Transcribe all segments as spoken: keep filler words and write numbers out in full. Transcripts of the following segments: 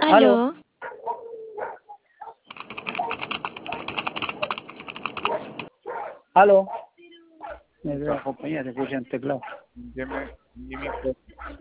Aló, Aló, aló. Me veo la compañía, se escucha en teclado. Deme, Jimmy, ¿cómo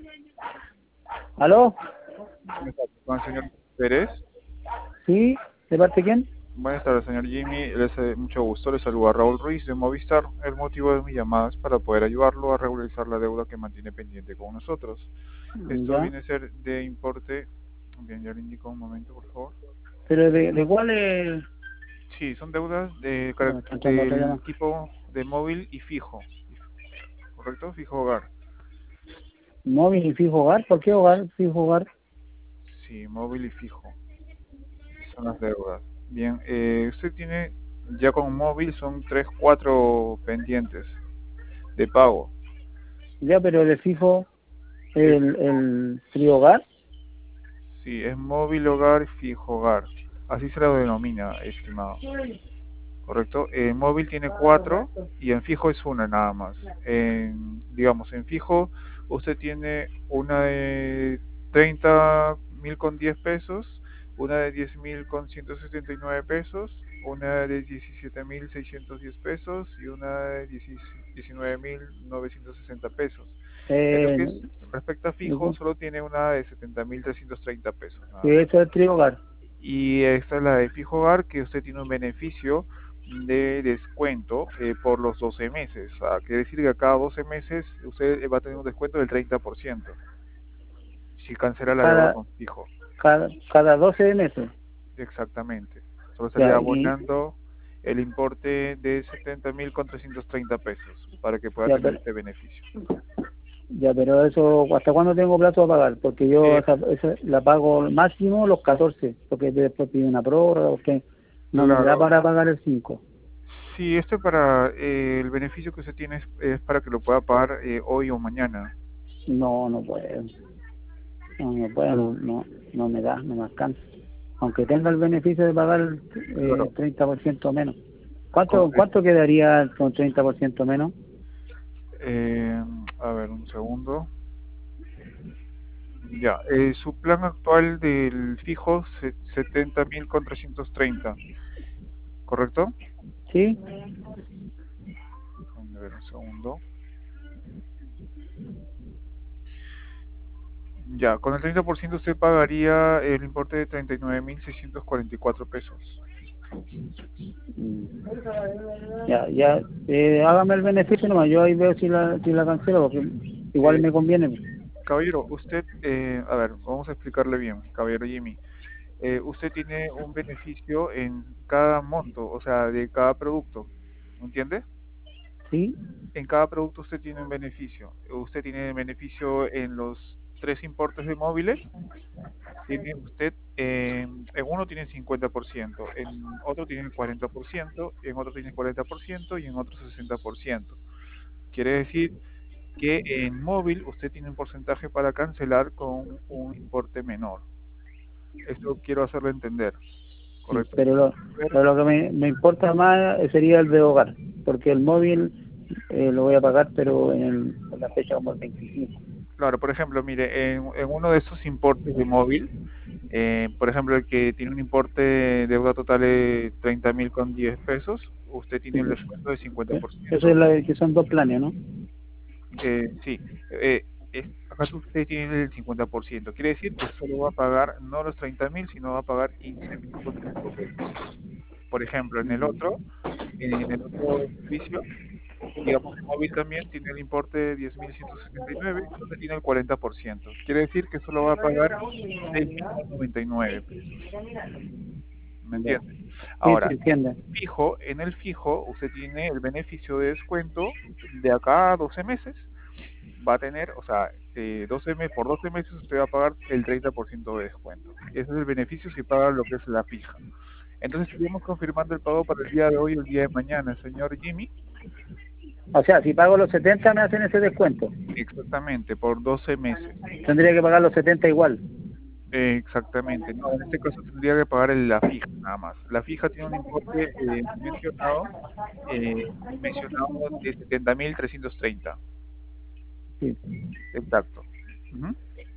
¿Aló? está? Con el señor Pérez. ¿Sí? ¿De parte de quién? Buenas tardes, señor Jimmy. Les hace mucho gusto. Le saluda Raúl Ruiz de Movistar. El motivo de mi llamada es para poder ayudarlo a regularizar la deuda que mantiene pendiente con nosotros. Esto Ya. viene a ser de importe. Bien, ya le indico un momento, por favor. ¿Pero de, de cuál es? Sí, son deudas de, Ya me carac- está entrando otra del llamada. tipo de móvil y fijo. ¿Correcto? Fijo hogar. ¿Móvil y fijo hogar? ¿Por qué hogar? Fijo hogar. Sí, móvil y fijo. Son las deudas. Bien, eh, usted tiene ya con móvil son tres, cuatro pendientes de pago. Ya, pero de fijo, Es, el, el frío hogar. sí, es móvil hogar, fijo hogar. Así se lo denomina, estimado. ¿Correcto? En móvil tiene cuatro y en fijo es una nada más. En, digamos, en fijo usted tiene una de treinta mil con diez pesos, una de diez mil con ciento setenta y nueve pesos, una de diecisiete mil seiscientos diez pesos y una de diecinueve mil novecientos sesenta pesos. En lo que Eh, es respecto a fijo, digo, solo tiene una de setenta mil trescientos treinta pesos nada y más. eso es frío hogar. Y esta es la de fijo hogar, que usted tiene un beneficio de descuento eh, por los doce meses. O sea, quiere decir que a cada doce meses usted va a tener un descuento del treinta por ciento si cancela la deuda Cada, con fijo. cada, cada doce meses. Exactamente. Solo estaría Ya, y, abonando el importe de setenta mil con trescientos treinta pesos para que pueda ya, tener pero, este beneficio. ya, pero eso, ¿hasta cuándo tengo plazo a pagar? Porque yo Eh, esa, esa la pago máximo los catorce, porque después pide una prórroga, porque no me da claro, para pagar el cinco. sí, esto para eh, el beneficio que usted tiene es, es para que lo pueda pagar eh, hoy o mañana. No, no puedo. No, no puedo, no, no, no me da, no me alcanza. Aunque tenga el beneficio de pagar eh, Claro. treinta por ciento menos. Con- ¿Cuánto cuánto quedaría con treinta por ciento menos? eh, a ver, un segundo. Ya, eh, su plan actual del fijo, se- setenta mil con trescientos treinta, ¿correcto? ¿Sí? A ver, un segundo. Ya, con el treinta por ciento usted pagaría el importe de treinta y nueve mil seiscientos cuarenta y cuatro pesos. Mm. Ya, ya, eh, hágame el beneficio nomás, yo ahí veo si la, si la cancelo, porque igual Eh, me conviene. caballero, usted, eh, a ver, vamos a explicarle bien, caballero Jimmy. Eh, usted tiene un beneficio en cada monto, o sea, de cada producto, ¿me entiende? ¿Sí? En cada producto usted tiene un beneficio. Usted tiene beneficio en los tres importes de móviles. Tiene usted, eh, en uno tiene cincuenta por ciento, en otro tiene cuarenta por ciento, en otro tiene cuarenta por ciento y en otro sesenta por ciento. Quiere decir que en móvil usted tiene un porcentaje para cancelar con un importe menor. Esto quiero hacerlo entender, Sí, ¿correcto? pero lo, pero lo que me, me importa más sería el de hogar, porque el móvil eh, lo voy a pagar, pero en, el, en la fecha como el veinticinco. Claro, por ejemplo, mire, en, en uno de esos importes de móvil, eh, por ejemplo, el que tiene un importe de deuda total de treinta mil con diez pesos, usted tiene Sí, el pues, descuento de cincuenta eh, por eso es ciento. la que son dos planes, ¿no? Eh, sí, eh, es, acá usted tiene el cincuenta por ciento. Quiere decir que solo va a pagar no los treinta mil, sino va a pagar quince mil con cinco pesos. Por ejemplo, en el Mm. otro, en el otro servicio, digamos, el móvil también tiene el importe de diez mil ciento setenta y nueve, donde tiene el cuarenta por ciento. Quiere decir que solo va a pagar seis mil noventa y nueve pesos. ¿Me Ya. entiende? Sí, sí, Ahora, entiende. fijo, en el fijo, usted tiene el beneficio de descuento de acá a doce meses. Va a tener, o sea, eh, doce meses, por doce meses usted va a pagar el treinta por ciento de descuento. Ese es el beneficio si paga lo que es la fija. Entonces estaríamos confirmando el pago para el día de hoy o el día de mañana, señor Jimmy. O sea, si pago los setenta me hacen ese descuento. Exactamente, por doce meses. Tendría que pagar los setenta igual. Eh, exactamente. No, en este caso tendría que pagar el- la fija nada más. La fija tiene un importe eh, mencionado, eh, mencionado de setenta mil trescientos treinta. Sí. Exacto. Ujú.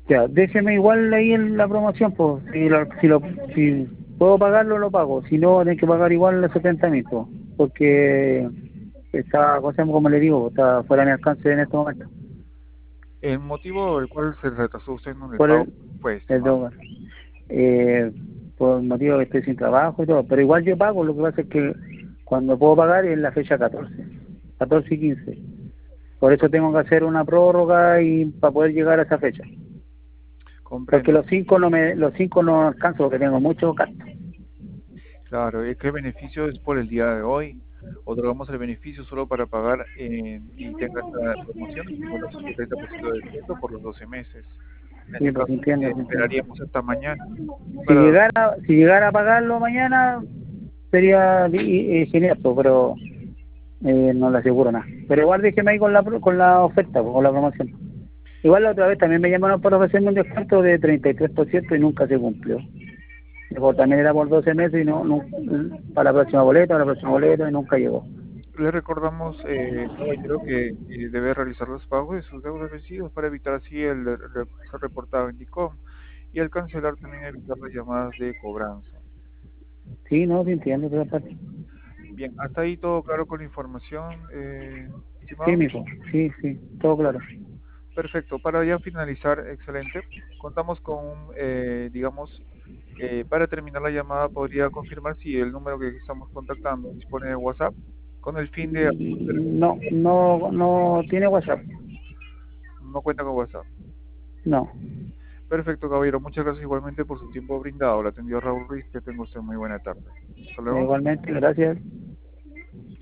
Ya, déjeme igual ahí en la promoción, pues, si, lo, si, lo, si puedo pagarlo, lo pago, si no, hay que pagar igual los setenta mil, pues, porque está, cosa como le digo, está fuera de mi alcance en este momento, El motivo por el cual se retrasó usted en el por pago el, fue, el estimado. dólar. Eh, por motivo que estoy sin trabajo y todo, pero igual yo pago, lo que pasa es que cuando puedo pagar es la fecha catorce, catorce y quince, por eso tengo que hacer una prórroga y para poder llegar a esa fecha, porque Comprendo. los cinco no me, los cinco no alcanzo porque tengo muchos gastos. Claro, es que el beneficio es por el día de hoy. Otorgamos el beneficio solo para pagar eh, y tenga esta promoción, el cincuenta por ciento y treinta por ciento de descuento por los doce meses. En Sí, este pues caso, entiendo, eh, sí entiendo. esperaríamos hasta mañana Si para... llegara, si llegara a pagarlo mañana, sería eh, genial, pues, pero eh, no le aseguro nada. Pero igual déjeme ahí con la pro- con la oferta, pues, con la promoción. Igual la otra vez también me llamaron para ofrecerme un descuento de treinta y tres por ciento y nunca se cumplió. Luego también era por doce meses y no, no para la próxima boleta, para la próxima boleta y nunca llegó. Le recordamos, eh, caballero, que eh, debe realizar los pagos de sus deudas vencidos para evitar así el, el- ser reportado en DICOM y al cancelar también evitar las llamadas de cobranza. Sí, no, sí entiendo esa parte. Bien, hasta ahí todo claro con la información, eh, Sí, estimado. mijo, sí, sí, todo claro. Perfecto, para ya finalizar, excelente. Contamos con, eh, digamos, eh, para terminar la llamada, podría confirmar si el número que estamos contactando dispone de WhatsApp, con el fin de... No, no, no tiene WhatsApp. No cuenta con WhatsApp. No. Perfecto, caballero. Muchas gracias igualmente por su tiempo brindado. Le atendió Raúl Ruiz. Que tenga usted muy buena tarde. Hasta luego. Igualmente, gracias.